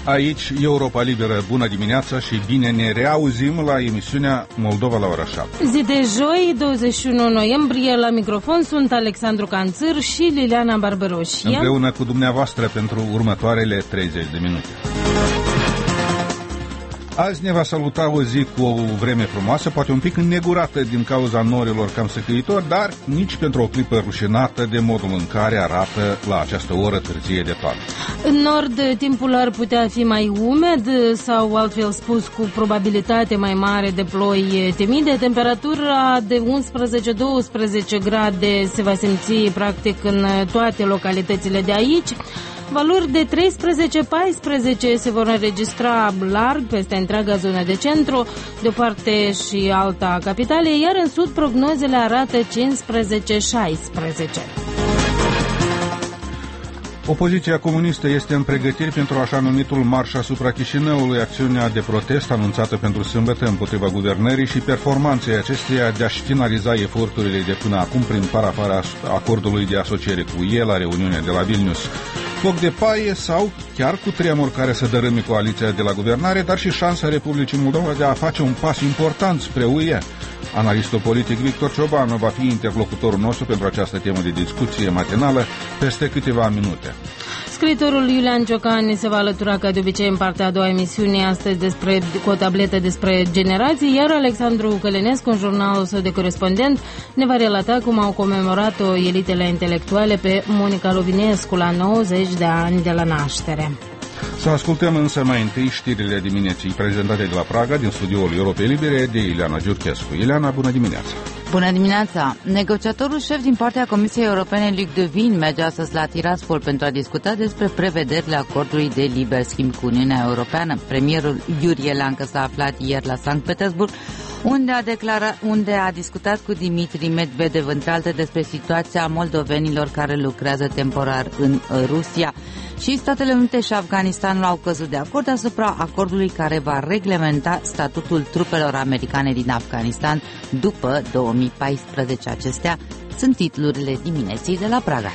Aici Europa Liberă, bună dimineața și bine ne reauzim la emisiunea Moldova la ora 7. Zi de joi, 21 noiembrie, la microfon sunt Alexandru Canțâr și Liliana Barbaroșie. Împreună cu dumneavoastră pentru următoarele 30 de minute. Azi ne va saluta o zi cu o vreme frumoasă, poate un pic înnegurată din cauza norilor cam săcăitori, dar nici pentru o clipă rușinată de modul în care arată la această oră târzie de toamnă. În nord, timpul ar putea fi mai umed sau, altfel spus, cu probabilitate mai mare de ploi timide. Temperatura de 11-12 grade se va simți practic în toate localitățile de aici. Valori de 13-14 se vor înregistra larg peste întreaga zonă de centru, de o parte și alta a capitalei, iar în sud prognozele arată 15-16. Opoziția comunistă este în pregătiri pentru așa numitul marș asupra Chișinăului, acțiunea de protest anunțată pentru sâmbătă împotriva guvernării și performanței acesteia de a-și finaliza eforturile de până acum prin parafarea acordului de asociere cu el la reuniunea de la Vilnius. Foc de paie sau chiar cu tremur care să dărâme coaliția de la guvernare, dar și șansa Republicii Moldova de a face un pas important spre UE. Analistul politic Victor Ciobanu va fi interlocutorul nostru pentru această temă de discuție matinală peste câteva minute. Scriitorul Iulian Ciocani se va alătura ca de obicei în partea a doua emisiunii astăzi cu o tabletă despre generații, iar Alexandru Călinescu, în jurnalul său de corespondent, ne va relata cum au comemorat-o elitele intelectuale pe Monica Lovinescu la 90 de ani de la naștere. Să ascultăm însă mai întâi știrile dimineții prezentate de la Praga, din studioul Europei Libere, de Ileana Giurchescu. Ileana, bună dimineața! Bună dimineața! Negociatorul șef din partea Comisiei Europene, Luc Devin, merge astăzi la Tiraspol pentru a discuta despre prevederile acordului de liber schimb cu Uniunea Europeană. Premierul Iurie Leancă s-a aflat ieri la Sankt Petersburg, unde a discutat cu Dimitri Medvedev, între alte, despre situația moldovenilor care lucrează temporar în Rusia. Și Statele Unite și Afganistanul au căzut de acord asupra acordului care va reglementa statutul trupelor americane din Afganistan după 2014. Acestea sunt titlurile dimineții de la Praga.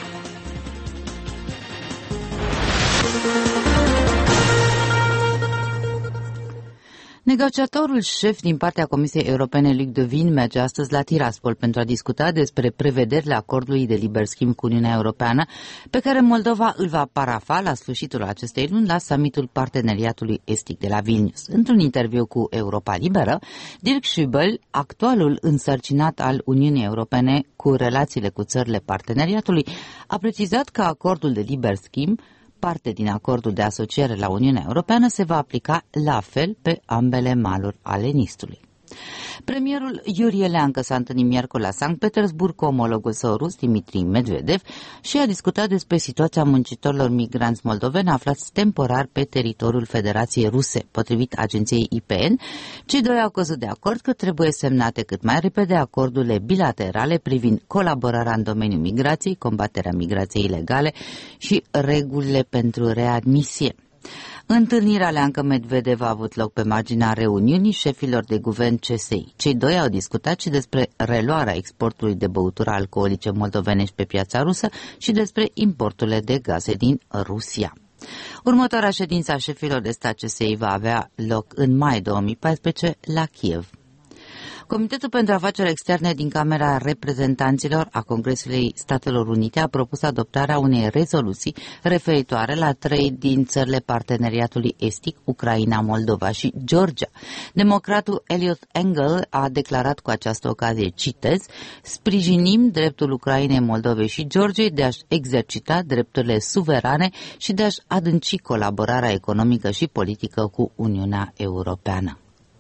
Negociatorul șef din partea Comisiei Europene, Luc Devin, merge astăzi la Tiraspol pentru a discuta despre prevederile acordului de liber schimb cu Uniunea Europeană, pe care Moldova îl va parafa la sfârșitul acestei luni la summitul Parteneriatului Estic de la Vilnius. Într-un interviu cu Europa Liberă, Dirk Schübel, actualul însărcinat al Uniunii Europene cu relațiile cu țările parteneriatului, a precizat că acordul de liber schimb, parte din acordul de asociere la Uniunea Europeană, se va aplica la fel pe ambele maluri ale Nistului. Premierul Iurie Leancă s-a întâlnit miercuri la Sankt Petersburg cu omologul său rus, Dimitri Medvedev, și a discutat despre situația muncitorilor migranți moldoveni aflați temporar pe teritoriul Federației Ruse. Potrivit agenției IPN, cei doi au căzut de acord că trebuie semnate cât mai repede acordurile bilaterale privind colaborarea în domeniul migrației, combaterea migrației ilegale și regulile pentru readmisie. Întâlnirea Leancă-Medvedev a avut loc pe marginea reuniunii șefilor de guvern CSI. Cei doi au discutat și despre reluarea exportului de băuturi alcoolice moldovenești pe piața rusă și despre importurile de gaze din Rusia. Următoarea ședință a șefilor de stat CSI va avea loc în mai 2014 la Kiev. Comitetul pentru Afaceri Externe din Camera Reprezentanților a Congresului Statelor Unite a propus adoptarea unei rezoluții referitoare la 3 din țările parteneriatului estic, Ucraina, Moldova și Georgia. Democratul Eliot Engel a declarat cu această ocazie, citez, sprijinim dreptul Ucrainei, Moldovei și Georgiei de a-și exercita drepturile suverane și de a-și adânci colaborarea economică și politică cu Uniunea Europeană.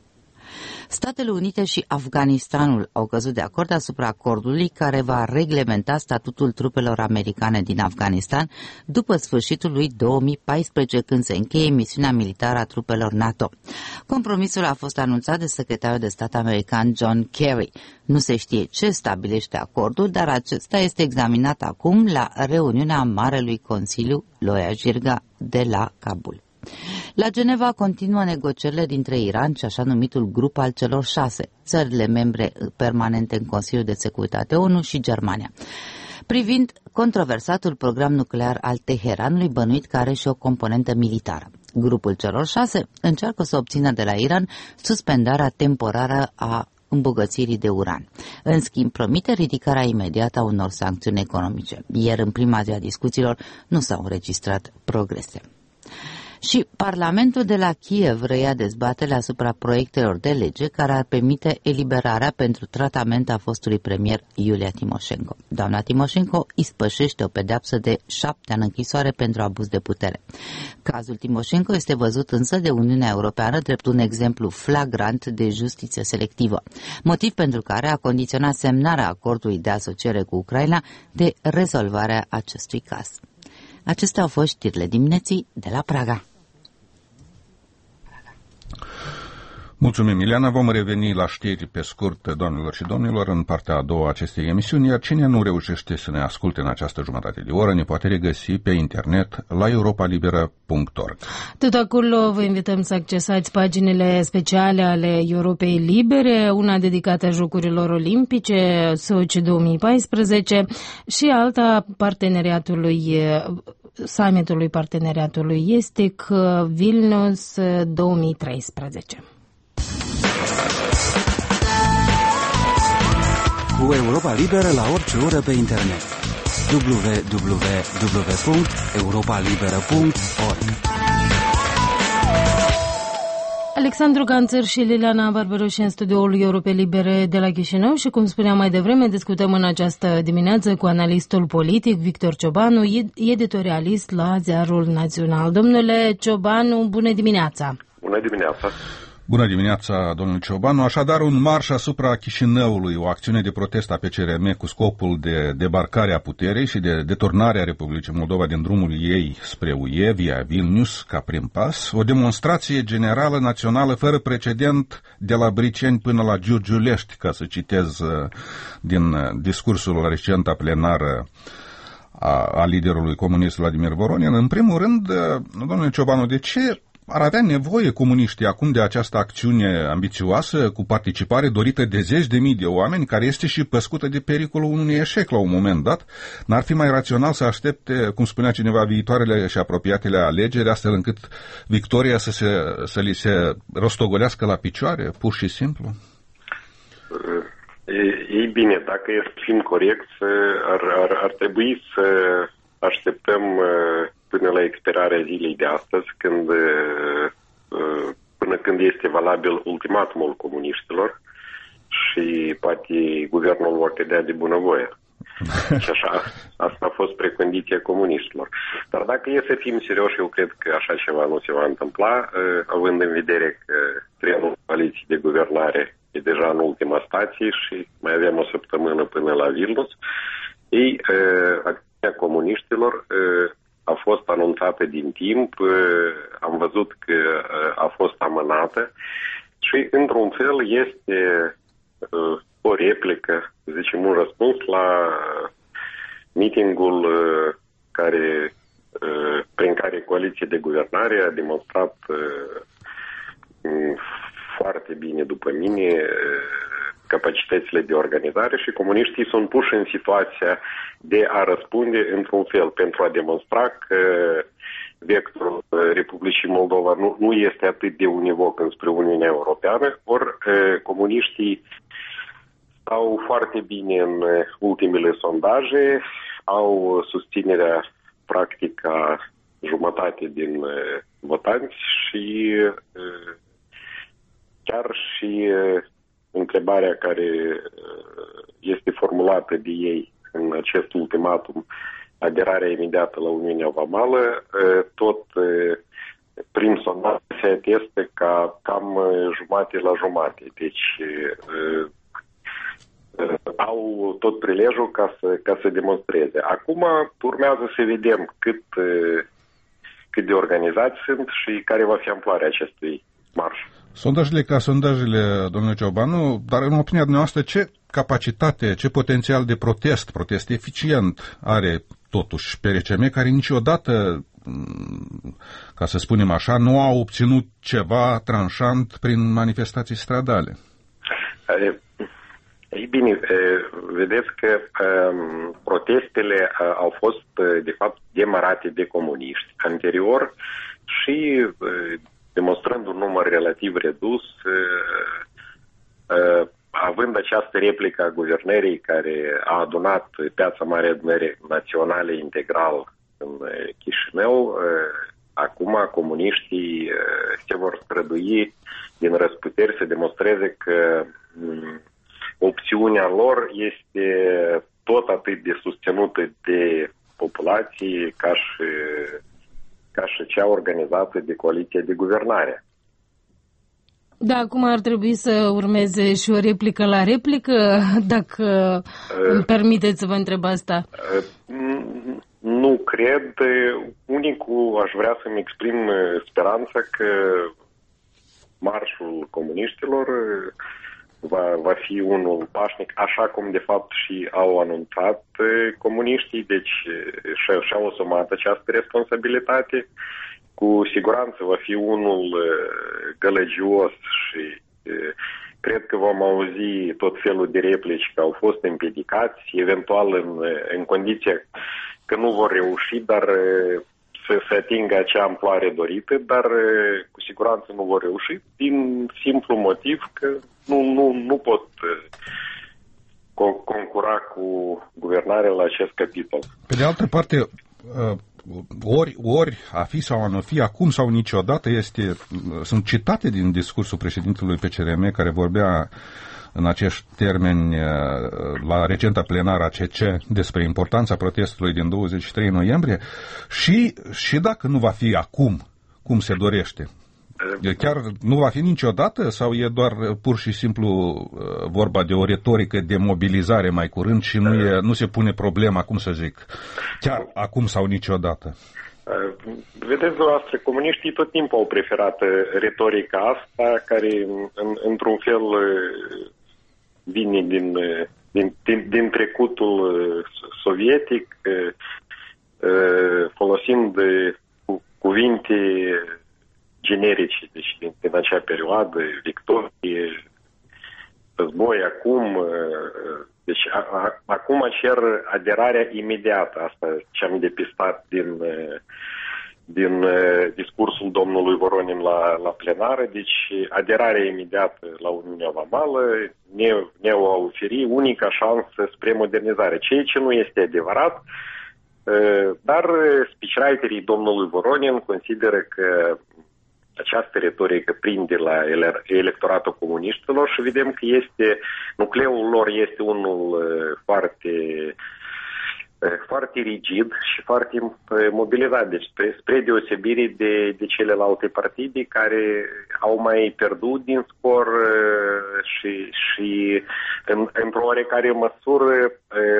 Statele Unite și Afganistanul au căzut de acord asupra acordului care va reglementa statutul trupelor americane din Afganistan după sfârșitul lui 2014, când se încheie misiunea militară a trupelor NATO. Compromisul a fost anunțat de secretarul de stat american John Kerry. Nu se știe ce stabilește acordul, dar acesta este examinat acum la reuniunea Marelui Consiliu Loia Jirga de la Kabul. La Geneva continuă negocierile dintre Iran și așa numitul grup al celor 6, țările membre permanente în Consiliul de Securitate ONU și Germania, privind controversatul program nuclear al Teheranului, bănuit că are și o componentă militară. Grupul celor 6 încearcă să obțină de la Iran suspendarea temporară a îmbogățirii de uran. În schimb, promite ridicarea imediată a unor sancțiuni economice. Ieri, în prima zi a discuțiilor, nu s-au înregistrat progrese. Și Parlamentul de la Kiev reia dezbaterea asupra proiectelor de lege care ar permite eliberarea pentru tratament a fostului premier Iulia Timoșenko. Doamna Timoșenko ispășește o pedeapsă de 7 ani închisoare pentru abuz de putere. Cazul Timoșenko este văzut însă de Uniunea Europeană drept un exemplu flagrant de justiție selectivă, motiv pentru care a condiționat semnarea acordului de asociere cu Ucraina de rezolvarea acestui caz. Acestea au fost știrile dimineții de la Praga. Mulțumim, Ileana. Vom reveni la știri pe scurt, doamnelor și domnilor, în partea a doua a acestei emisiuni, iar cine nu reușește să ne asculte în această jumătate de oră ne poate regăsi pe internet la europalibera.org. Tot acolo vă invităm să accesați paginile speciale ale Europei Libere, una dedicată Jocurilor Olimpice, Sochi 2014 și alta summitului parteneriatului estic Vilnius 2013. Cu Europa Liberă la orice oră pe internet. www.europalibera.org. Alexandru Ganțăr și Liliana Barberoși în studioul Europei Libere de la Chișinău și, cum spuneam mai devreme, discutăm în această dimineață cu analistul politic Victor Ciobanu, editorialist la Ziarul Național. Domnule Ciobanu, bună dimineața! Bună dimineața! Bună dimineața, domnul Ciobanu. Așadar, un marș asupra Chișinăului, o acțiune de protest a PCRM cu scopul de debarcare a puterii și de deturnarea Republicii Moldova din drumul ei spre UE, via Vilnius, ca prim pas, o demonstrație generală națională fără precedent de la Briceni până la Giurgiulești, ca să citez din discursul recent a plenară a liderului comunist Vladimir Voronin. În primul rând, domnule Ciobanu, de ce ar avea nevoie comuniștii acum de această acțiune ambițioasă, cu participare dorită de zeci de mii de oameni, care este și păscută de pericolul unui eșec la un moment dat? N-ar fi mai rațional să aștepte, cum spunea cineva, viitoarele și apropiatele alegeri, astfel încât victoria să li se rostogolească la picioare, pur și simplu? Ei bine, dacă e să fim corecți, ar trebui să așteptăm până la expirarea zilei de astăzi, până când este valabil ultimatumul comuniștilor și poate guvernul va cădea de bunăvoie. Și așa, asta a fost precondiția comuniștilor. Dar dacă e să fim serioși, eu cred că așa ceva nu se va întâmpla, având în vedere că trenul coaliției de guvernare e deja în ultima stație și mai avem o săptămână până la Vilnius. Acțiunea comuniștilor a fost anunțată din timp, am văzut că a fost amânată și, într-un fel, este o replică, zicem, un răspuns la meetingul prin care coaliția de guvernare a demonstrat foarte bine, după mine, capacitățile de organizare și comuniștii sunt puși în situația de a răspunde într-un fel pentru a demonstra că vectorul Republicii Moldova nu este atât de univoc înspre Uniunea Europeană, ori comuniștii stau foarte bine în ultimele sondaje, au susținerea practic a jumătate din votanți și chiar și întrebarea care este formulată de ei în acest ultimatum, aderarea imediată la Uniunea Vamală, tot prin sondaj se atestă ca cam jumate la jumate. Deci au tot prilejul ca să demonstreze. Acum urmează să vedem cât de organizați sunt și care va fi amploarea acestui marș. Sondajele ca sondajele, domnule Ciobanu, dar în opinia dumneavoastră, ce capacitate, ce potențial de protest eficient are totuși PRCM, care niciodată, ca să spunem așa, nu a obținut ceva tranșant prin manifestații stradale? Ei bine, vedeți că protestele au fost, de fapt, demarate de comuniști anterior și demonstrând un număr relativ redus, având această replică a guvernării care a adunat Piața Mare Adunării Naționale integral în Chișinău, acum comuniștii se vor strădui din răsputeri să demonstreze că opțiunea lor este tot atât de susținută de populație ca și cea organizată de coaliția de guvernare. Da, acum ar trebui să urmeze și o replică la replică, dacă îmi permiteți să vă întreb asta. Nu cred. Unicul aș vrea să-mi exprim speranța că marșul comuniștilor va fi unul pașnic, așa cum de fapt și au anunțat comuniștii, deci și-au asumat această responsabilitate. Cu siguranță va fi unul gălăgios și cred că vom auzi tot felul de replici că au fost împiedicați, eventual în condiția că nu vor reuși, dar să atingă acea amploare dorită, dar cu siguranță nu vor reuși, din simplu motiv că nu pot concura cu guvernarea la acest capitol. Pe de altă parte, ori a fi sau a nu fi, acum sau niciodată, sunt citate din discursul președintelui PCRM care vorbea în acești termeni la recenta plenară ACC despre importanța protestului din 23 noiembrie și dacă nu va fi acum cum se dorește, chiar nu va fi niciodată sau e doar pur și simplu vorba de o retorică de mobilizare mai curând și nu se pune problema, cum să zic, chiar acum sau niciodată? Vedeți, dumneavoastră, comuniștii tot timpul au preferat retorica asta, care într-un fel vine din trecutul sovietic, folosind cuvinte generice, deci din acea perioadă, victorie, război, acum. Deci acum cer aderarea imediată, asta ce am depistat din discursul domnului Voronin la plenară, deci aderarea imediată la Uniunea Vamală ne va oferi unica șansă spre modernizare, ceea ce nu este adevărat, dar speechwriterii domnului Voronin consideră că această retorică prinde la electoratul comuniștilor și vedem că nucleul lor este unul foarte rigid și foarte mobilizat. Deci spre deosebire de celelalte partide care au mai pierdut din scor și într-o oarecare măsură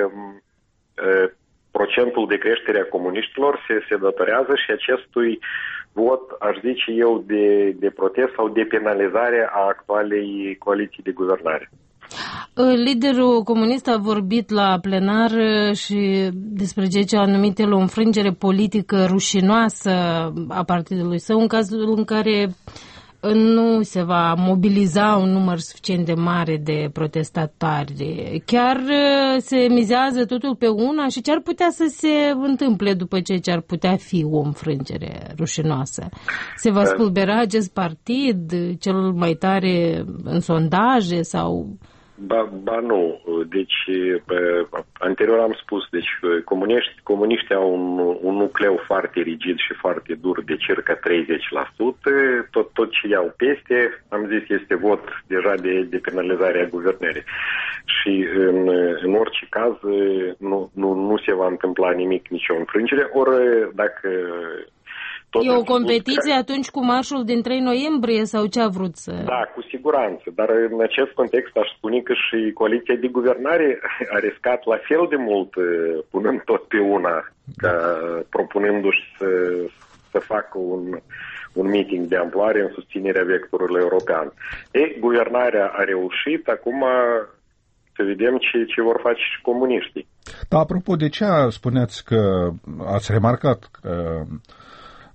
procentul de creștere a comuniștilor se datorează și acestui vot, aș zice eu, de protest sau de penalizare a actualei coaliții de guvernare. Liderul comunist a vorbit la plenar și despre ceea ce a numit el o înfrângere politică rușinoasă a partidului său, în cazul în care nu se va mobiliza un număr suficient de mare de protestatari. Chiar se mizează totul pe una și ce ar putea să se întâmple după ce ar putea fi o înfrângere rușinoasă? Se va spulbera acest partid, cel mai tare în sondaje sau... Ba nu. Deci, anterior am spus, deci comuniștii au un nucleu foarte rigid și foarte dur de circa 30%. Tot ce iau peste, am zis, este vot deja de penalizare a guvernării. Și în orice caz nu se va întâmpla nimic, nicio înfrângere, ori dacă... E o competiție atunci cu marșul din 3 noiembrie sau ce a vrut să... Da, cu siguranță, dar în acest context aș spune că și coaliția de guvernare a riscat la fel de mult punând tot pe una, propunându-și să facă un meeting de amploare în susținerea vectorului european. Guvernarea a reușit, acum să vedem ce vor face și comuniștii. Da, apropo de ce spuneați că ați remarcat că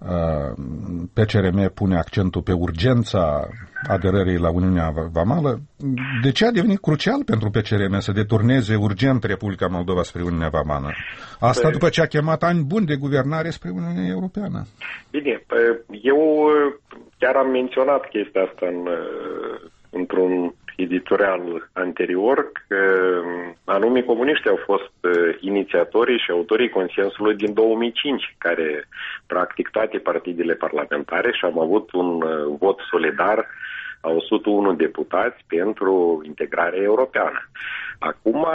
PCRM pune accentul pe urgența aderării la Uniunea Vamală. De ce a devenit crucial pentru PCRM să deturneze urgent Republica Moldova spre Uniunea Vamală? Asta după ce a chemat ani buni de guvernare spre Uniunea Europeană. Bine, eu chiar am menționat chestia asta într-un editorial anterior, că anume comuniștii au fost inițiatorii și autorii consensului din 2005, care practic toate partidele parlamentare și am avut un vot solidar a 101 deputați pentru integrarea europeană. Acum,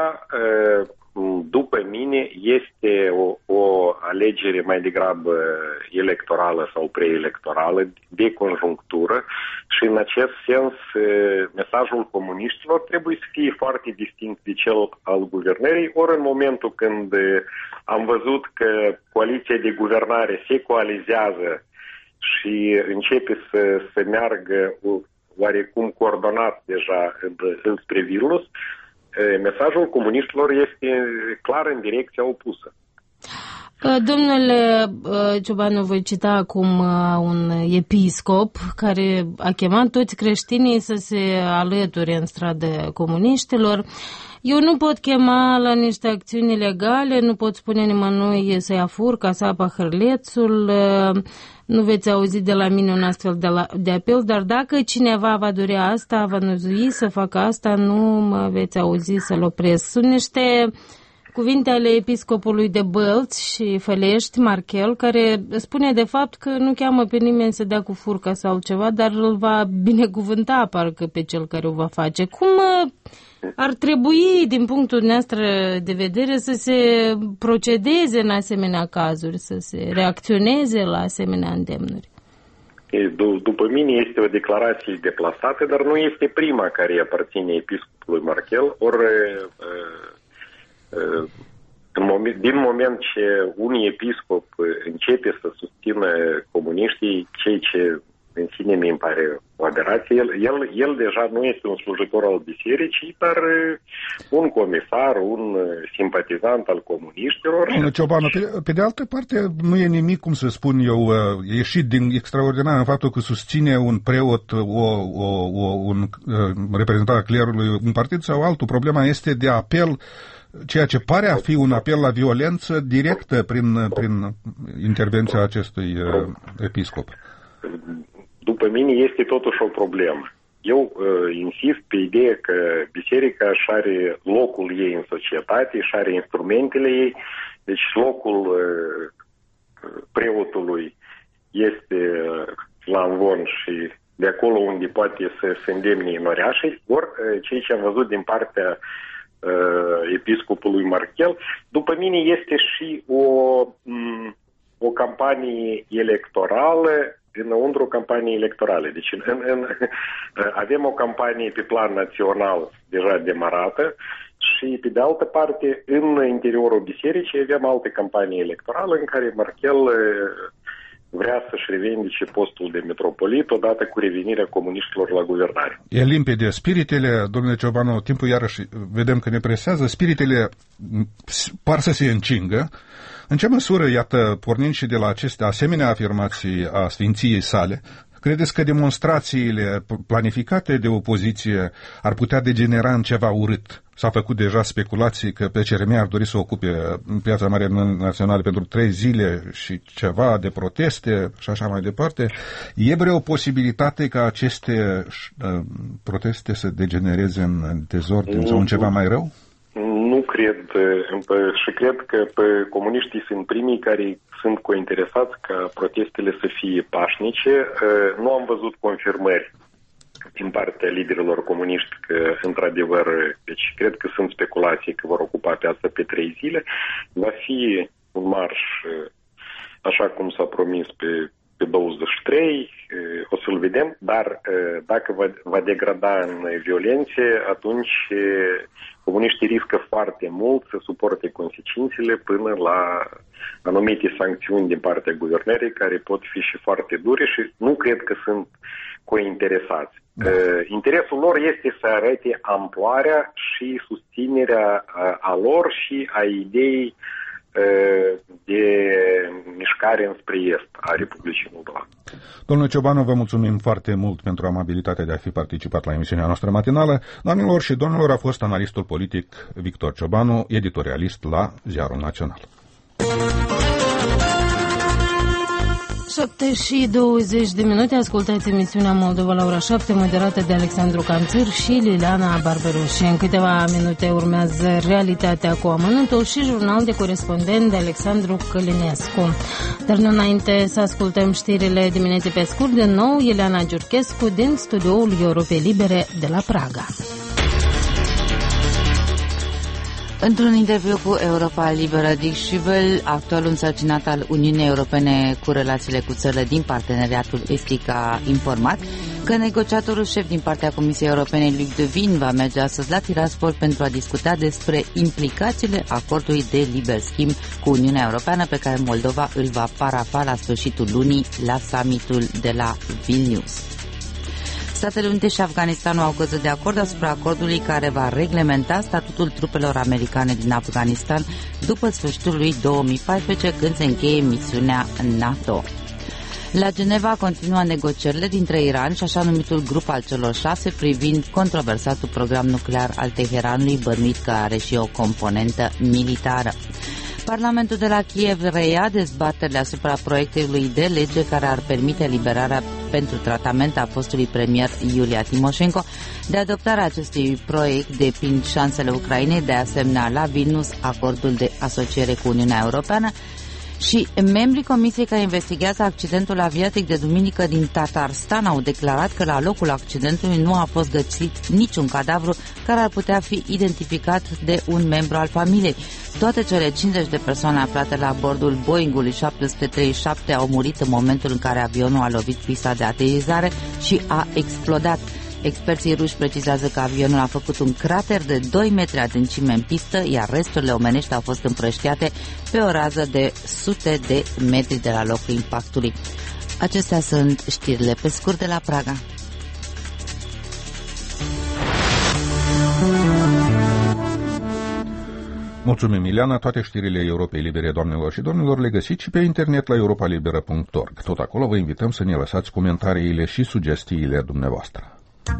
după mine, este o alegere mai degrabă electorală sau preelectorală, de conjunctură și în acest sens mesajul comuniștilor trebuie să fie foarte distinct de cel al guvernării, ori în momentul când am văzut că coaliția de guvernare se coalizează și începe să meargă oarecum coordonat deja înspre virus, mesajul comuniștilor este clar în direcția opusă. Domnule Ciobanu, voi cita acum un episcop care a chemat toți creștinii să se alăture în stradă comuniștilor. Eu nu pot chema la niște acțiuni ilegale, nu pot spune nimănui să ia furca, să apa hârlețul, nu veți auzi de la mine un astfel de apel, dar dacă cineva va dorea asta, va năzui să facă asta, nu mă veți auzi să-l opresc. Sunt niște cuvinte ale episcopului de Bălți și Fălești, Marchel, care spune de fapt că nu cheamă pe nimeni să dea cu furca sau altceva, dar îl va binecuvânta parcă pe cel care o va face. Cum ar trebui, din punctul nostru de vedere, să se procedeze în asemenea cazuri, să se reacționeze la asemenea îndemnuri? După mine este o declarație deplasată, dar nu este prima care îi aparține episcopului Marchel, ori din moment ce un episcop începe să susțină comuniștii, cei ce în sine mi pare o aberație, el deja nu este un slujitor al bisericii, dar un comisar, un simpatizant al comuniștilor. Domnule Ciobanu, pe de altă parte, nu e nimic, cum să spun eu, ieșit din extraordinar în faptul că susține un preot, un reprezentant al clerului, un partid sau altul. Problema este de apel, ceea ce pare a fi un apel la violență directă prin intervenția acestui episcop. După mine este totuși o problemă. Eu insist pe ideea că biserica își are locul ei în societate, își are instrumentele ei, deci locul preotului este la Amvon și de acolo unde poate să se îndemne noriașii, ori cei ce am văzut din partea episcopului Marchel, după mine este și o campanie electorală înăuntru campaniei electorale. Deci avem o campanie pe plan național deja demarată și pe de altă parte în interiorul bisericii avem alte campanii electorale în care Marchel vrea să-și revendice postul de metropolit odată cu revenirea comuniștilor la guvernare. E limpede. Spiritele, domnule Ciobanu, timpul iarăși vedem că ne presează, spiritele par să se încingă. În ce măsură, iată, pornind și de la aceste asemenea afirmații a Sfinției sale, credeți că demonstrațiile planificate de opoziție ar putea degenera în ceva urât? S-a făcut deja speculații că PCRM ar dori să ocupe Piața Mare Națională pentru 3 zile și ceva de proteste și așa mai departe. E vreo posibilitate ca aceste proteste să degenereze în dezordine sau în ceva mai rău? Nu cred și cred că comuniștii sunt primii care sunt cointeresați ca protestele să fie pașnice. Nu am văzut confirmări din partea liderilor comuniști că, într-adevăr, deci cred că sunt speculații că vor ocupa piața pe 3 zile. Va fi un marș, așa cum s-a promis pe 23, o să-l vedem, dar dacă va degrada în violențe, atunci comuniștii riscă foarte mult să suporte consecințele până la anumite sancțiuni din partea guvernării, care pot fi și foarte dure și nu cred că sunt cointeresați. Interesul lor este să arate amploarea și susținerea a lor și a ideii de mișcare înspre est a Republicii Moldova. Domnule Ciobanu, vă mulțumim foarte mult pentru amabilitatea de a fi participat la emisiunea noastră matinală. Doamnelor și domnilor, a fost analistul politic Victor Ciobanu, editorialist la Ziarul Național. 7:20, ascultați emisiunea Moldova la ora 7, moderată de Alexandru Canțir și Liliana Barberuș. În câteva minute urmează Realitatea cu amănuntul și jurnal de corespondent de Alexandru Călinescu. Dar nu înainte să ascultăm știrile dimineții pe scurt, din nou Ileana Giurchescu din studioul Europei Libere de la Praga. Într-un interviu cu Europa Liberă, Dick Schübel, actualul însărcinat al Uniunii Europene cu relațiile cu țările din parteneriatul estic, a informat că negociatorul șef din partea Comisiei Europene, Luc Devin, va merge astăzi la Tiraspol pentru a discuta despre implicațiile acordului de liber schimb cu Uniunea Europeană pe care Moldova îl va parafa la sfârșitul lunii la summitul de la Vilnius. Statele Unite și Afganistanul au căzut de acord asupra acordului care va reglementa statutul trupelor americane din Afganistan după sfârșitul lui 2014, când se încheie misiunea NATO. La Geneva continuă negocierile dintre Iran și așa numitul grup al celor 6 privind controversatul program nuclear al Teheranului, bănuit că are și o componentă militară. Parlamentul de la Kiev reia dezbaterile asupra proiectului de lege care ar permite eliberarea pentru tratament a fostului premier Iulia Timoșenko. De adoptarea acestui proiect depind șansele Ucrainei de a semna la Vilnius acordul de asociere cu Uniunea Europeană. Și membrii comisiei care investigează accidentul aviatic de duminică din Tatarstan au declarat că la locul accidentului nu a fost găsit niciun cadavru care ar putea fi identificat de un membru al familiei. Toate cele 50 de persoane aflate la bordul Boeing-ului 737 au murit în momentul în care avionul a lovit pista de aterizare și a explodat. Experții ruși precizează că avionul a făcut un crater de 2 metri adâncime în pistă, iar resturile omenești au fost împrăștiate pe o rază de sute de metri de la locul impactului. Acestea sunt știrile pe scurt de la Praga. Mulțumim, Ileana. Toate știrile Europei Libere, doamnelor și domnilor, le găsiți și pe internet la europalibera.org. Tot acolo vă invităm să ne lăsați comentariile și sugestiile dumneavoastră.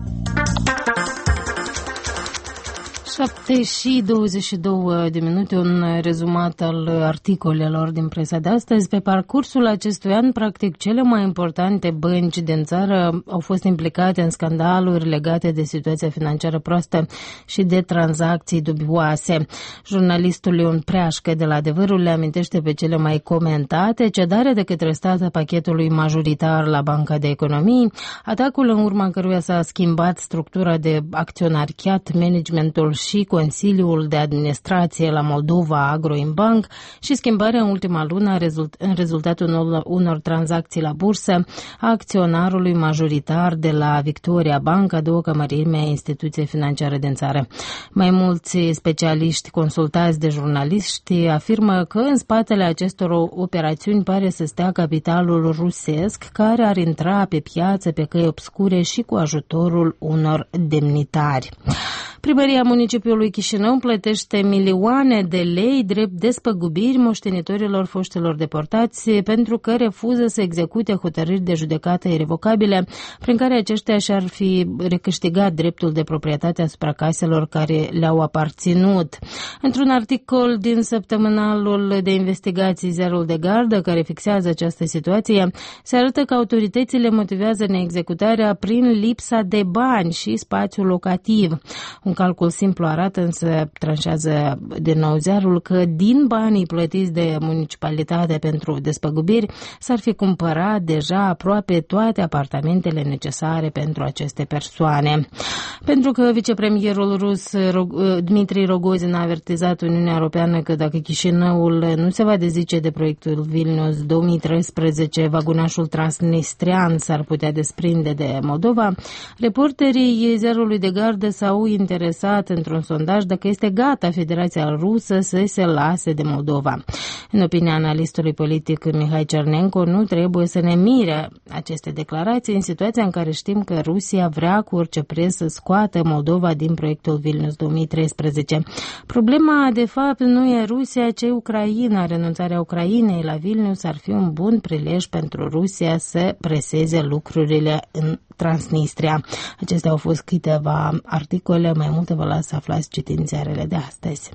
7:22, un rezumat al articolelor din presa de astăzi. Pe parcursul acestui an, practic, cele mai importante bănci din țară au fost implicate în scandaluri legate de situația financiară proastă și de tranzacții dubioase. Jurnalistul Leon Preașcă de la Adevărul le amintește pe cele mai comentate: cedarea de către stat a pachetului majoritar la Banca de Economii, atacul în urma căruia s-a schimbat structura de acționariat, managementul și Consiliul de Administrație la Moldova Agroimbank și schimbarea în ultima lună în rezultatul unor tranzacții la bursă a acționarului majoritar de la Victoria Bank, a doua cămărime a instituției financiare din țară. Mai mulți specialiști consultați de jurnaliști afirmă că în spatele acestor operațiuni pare să stea capitalul rusesc, care ar intra pe piață pe căi obscure și cu ajutorul unor demnitari. Primăria municipiului Chișinău plătește milioane de lei drept despăgubiri moștenitorilor foștilor deportați pentru că refuză să execute hotărâri de judecată irevocabile prin care aceștia și-ar fi recâștigat dreptul de proprietate asupra caselor care le-au aparținut. Într-un articol din săptămânalul de investigații Ziarul de Gardă, care fixează această situație, se arătă că autoritățile motivează neexecutarea prin lipsa de bani și spațiu locativ. Un calcul simplu arată, însă tranșează din nou Ziarul, că din banii plătiți de municipalitate pentru despăgubiri s-ar fi cumpărat deja aproape toate apartamentele necesare pentru aceste persoane. Pentru că vicepremierul rus Dmitri Rogozin a avertizat Uniunea Europeană că dacă Chișinăul nu se va dezice de proiectul Vilnius 2013, vagonașul transnistrian s-ar putea desprinde de Moldova, reporterii Ziarului de Gardă s-au interesat interesat într-un sondaj dacă este gata Federația Rusă să se lase de Moldova. În opinia analistului politic Mihai Cernenco, nu trebuie să ne mire aceste declarații în situația în care știm că Rusia vrea cu orice preț să scoată Moldova din proiectul Vilnius 2013. Problema, de fapt, nu e Rusia, ci Ucraina. Renunțarea Ucrainei la Vilnius ar fi un bun prilej pentru Rusia să preseze lucrurile în Transnistria. Acestea au fost câteva articole, mai multe vă las să aflați citind ziarele de astăzi.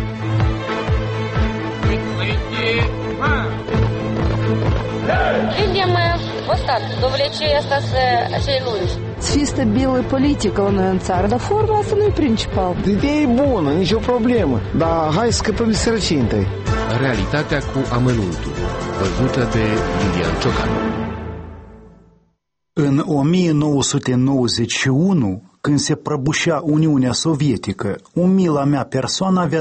Видим вот так, довлечение остаться acei lungi. Să fie stabilă politică la noi în țară, dar forma asta nu e principal. Ideea e bună, nicio problemă, dar hai să scăpăm de sărăcie întâi. Realitatea cu amănuntul, văzută de Iulian Ciocan. În 1991, când se prăbușea Uniunea Sovietică, umila mea persoană avea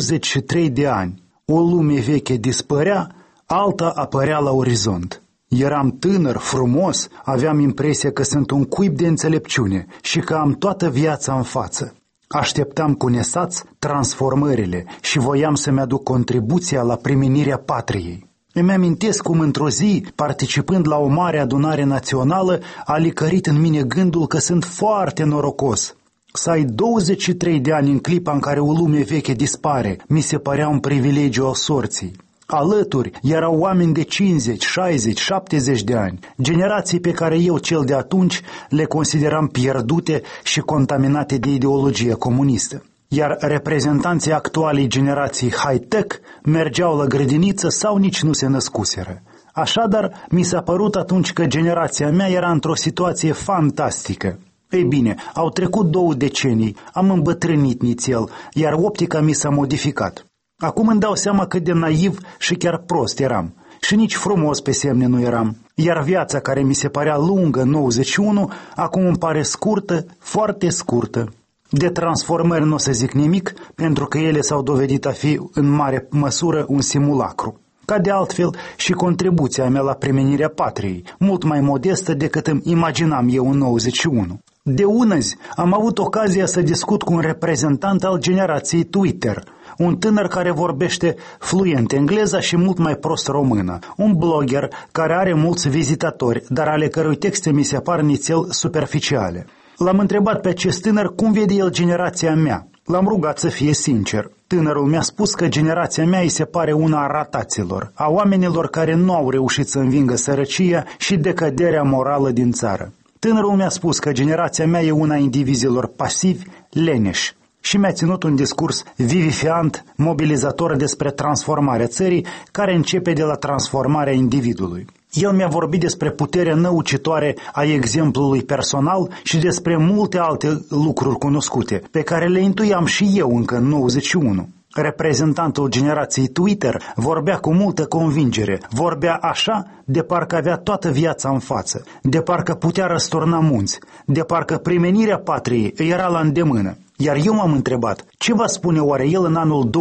23 de ani. O lume veche dispărea, alta apărea la orizont. Eram tânăr, frumos, aveam impresia că sunt un cuib de înțelepciune și că am toată viața în față. Așteptam cu nesaț transformările și voiam să-mi aduc contribuția la primenirea patriei. Îmi amintesc cum într-o zi, participând la o mare adunare națională, a licărit în mine gândul că sunt foarte norocos. Să ai 23 de ani în clipa în care o lume veche dispare, mi se părea un privilegiu al sorții. Alături erau oameni de 50, 60, 70 de ani, generații pe care eu, cel de atunci, le consideram pierdute și contaminate de ideologia comunistă. Iar reprezentanții actualei generații high-tech mergeau la grădiniță sau nici nu se născuseră. Așadar, mi s-a părut atunci că generația mea era într-o situație fantastică. Ei bine, au trecut 2 decenii, am îmbătrânit nițel, iar optica mi s-a modificat. Acum îmi dau seama cât de naiv și chiar prost eram. Și nici frumos pe semne nu eram. Iar viața care mi se părea lungă în 91, acum îmi pare scurtă, foarte scurtă. De transformări nu o să zic nimic, pentru că ele s-au dovedit a fi în mare măsură un simulacru. Ca de altfel și contribuția mea la premenirea patriei, mult mai modestă decât îmi imaginam eu în 91. De unăzi am avut ocazia să discut cu un reprezentant al generației Twitter, un tânăr care vorbește fluent engleza și mult mai prost română, un blogger care are mulți vizitatori, dar ale cărui texte mi se par nițel superficiale. L-am întrebat pe acest tânăr cum vede el generația mea. L-am rugat să fie sincer. Tânărul mi-a spus că generația mea îi se pare una a rataților, a oamenilor care nu au reușit să învingă sărăcia și decăderea morală din țară. Tânărul mi-a spus că generația mea e una a indivizilor pasivi, leneși. Și mi-a ținut un discurs vivifiant, mobilizator despre transformarea țării, care începe de la transformarea individului. El mi-a vorbit despre puterea năucitoare a exemplului personal și despre multe alte lucruri cunoscute, pe care le intuiam și eu încă în 91. Reprezentantul generației Twitter vorbea cu multă convingere, vorbea așa de parcă avea toată viața în față, de parcă putea răsturna munți, de parcă primenirea patriei era la îndemână. Iar eu m-am întrebat, ce va spune oare el în anul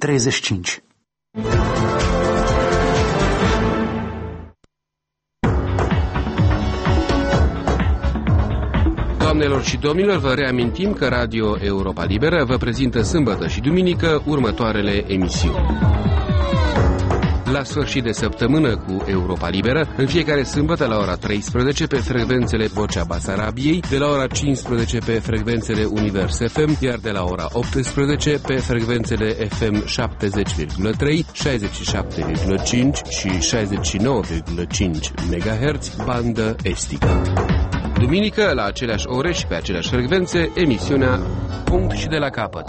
2035? Doamnelor și domnilor, vă reamintim că Radio Europa Liberă vă prezintă sâmbătă și duminică următoarele emisiuni. La sfârșit de săptămână cu Europa Liberă, în fiecare sâmbătă la ora 13 pe frecvențele Vocea Basarabiei, de la ora 15 pe frecvențele Univers FM, iar de la ora 18 pe frecvențele FM 70,3, 67,5 și 69,5 MHz, bandă estică. Duminică, la aceleași ore și pe aceleași frecvențe, emisiunea Punct și de la capăt.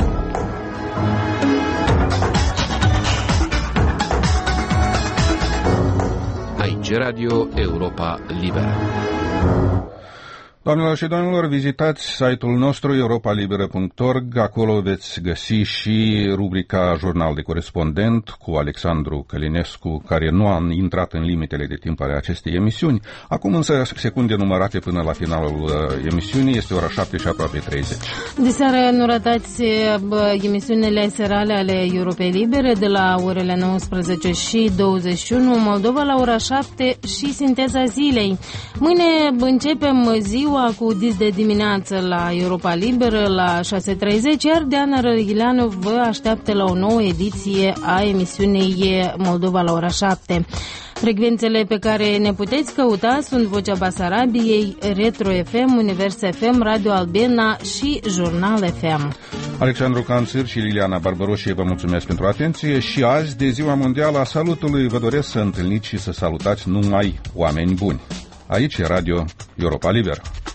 Aici Radio Europa Liberă. Doamnelor și domnilor, vizitați site-ul nostru europalibera.org, acolo veți găsi și rubrica Jurnal de Corespondent cu Alexandru Călinescu, care nu a intrat în limitele de timp ale acestei emisiuni. Acum însă secunde numărate până la finalul emisiunii, este ora 7 și aproape 30. De seară nu ratați emisiunile serale ale Europei Libere de la orele 19 și 21, Moldova la ora 7 și Sinteza Zilei. Mâine începem ziua continua cu Dis de dimineață la Europa Liberă la 6:30, iar Diana Răghileanu vă așteaptă la o nouă ediție a emisiunii Moldova la ora 7. Frecvențele pe care ne puteți căuta sunt Vocea Basarabiei, Retro FM, Univers FM, Radio Albena și Jurnal FM. Alexandru Canțir și Liliana Barbaroșie vă mulțumesc pentru atenție și azi, de Ziua Mondială a Salutului, vă doresc să întâlniți și să salutați numai oameni buni. Aici e Radio Europa Liberă.